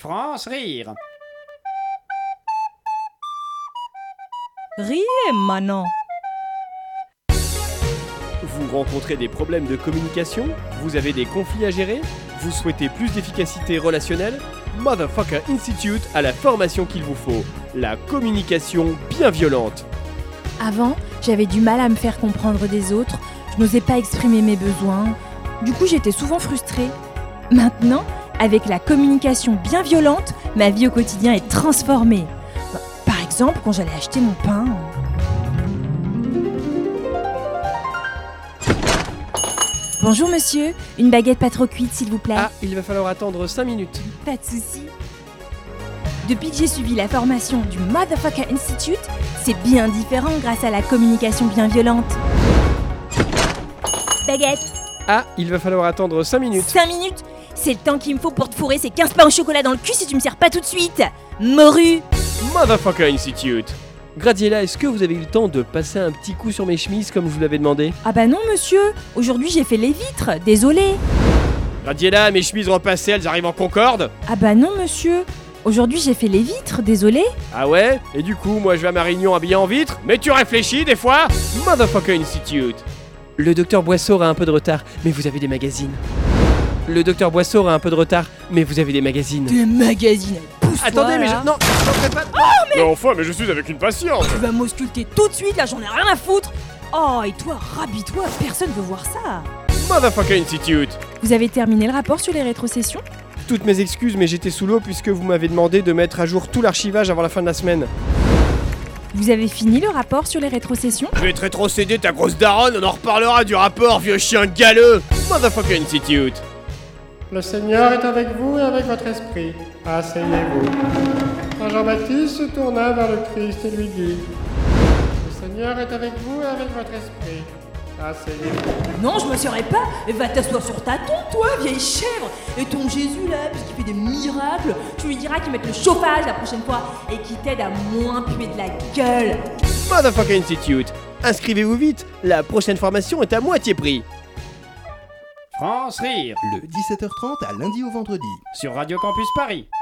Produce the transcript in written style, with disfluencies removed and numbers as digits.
France rire. Riez maintenant. Vous rencontrez des problèmes de communication? Vous avez des conflits à gérer? Vous souhaitez plus d'efficacité relationnelle? Motherfucker Institute a la formation qu'il vous faut. La communication bien violente. Avant, j'avais du mal à me faire comprendre des autres, je n'osais pas exprimer mes besoins, du coup j'étais souvent frustrée. Maintenant, avec la communication bien violente, ma vie au quotidien est transformée. Par exemple, quand j'allais acheter mon pain... Bonjour monsieur, une baguette pas trop cuite s'il vous plaît. Ah, il va falloir attendre 5 minutes. Pas de soucis. Depuis que j'ai suivi la formation du Motherfucker Institute, c'est bien différent grâce à la communication bien violente. Baguette. Ah, il va falloir attendre 5 minutes. 5 minutes? C'est le temps qu'il me faut pour te fourrer ces 15 pains au chocolat dans le cul si tu me sers pas tout de suite. Morue. Motherfucker Institute. Gradiela, est-ce que vous avez eu le temps de passer un petit coup sur mes chemises comme je vous l'avais demandé? Ah bah non monsieur, aujourd'hui j'ai fait les vitres, désolé. Gradiela, mes chemises repassées, elles arrivent en concorde? Ah bah non monsieur, aujourd'hui j'ai fait les vitres, désolé. Ah ouais? Et du coup, moi je vais à ma réunion habillé en vitre? Mais tu réfléchis des fois? Motherfucker Institute. Le docteur Boisseau a un peu de retard, mais vous avez des magazines. Le docteur Boisseau a un peu de retard, mais vous avez des magazines. Des magazines, pousse-toi. Attendez, mais là. je... Non, je n'entrerai pas... Mais enfin, mais je suis avec une patiente. Tu vas m'ausculter tout de suite, là j'en ai rien à foutre. Oh, et toi, rhabille-toi, personne veut voir ça. Motherfucker Institute. Vous avez terminé le rapport sur les rétrocessions? Toutes mes excuses, mais j'étais sous l'eau puisque vous m'avez demandé de mettre à jour tout l'archivage avant la fin de la semaine. Vous avez fini le rapport sur les rétrocessions? Je vais te rétrocéder ta grosse daronne, on en reparlera du rapport, vieux chien galeux. Motherfucker Institute. Le Seigneur est avec vous et avec votre esprit. Asseyez-vous. Saint Jean-Baptiste se tourna vers le Christ et lui dit: Le Seigneur est avec vous et avec votre esprit. Asseyez-vous. Non, je me serais pas. Va t'asseoir sur ta tombe, toi, vieille chèvre. Et ton Jésus, là, puisqu'il fait des miracles, tu lui diras qu'il mette le chauffage la prochaine fois et qu'il t'aide à moins puer de la gueule. Motherfucker Institute. Inscrivez-vous vite, la prochaine formation est à moitié prix. France rire. Le 17h30 à lundi au vendredi. Sur Radio Campus Paris.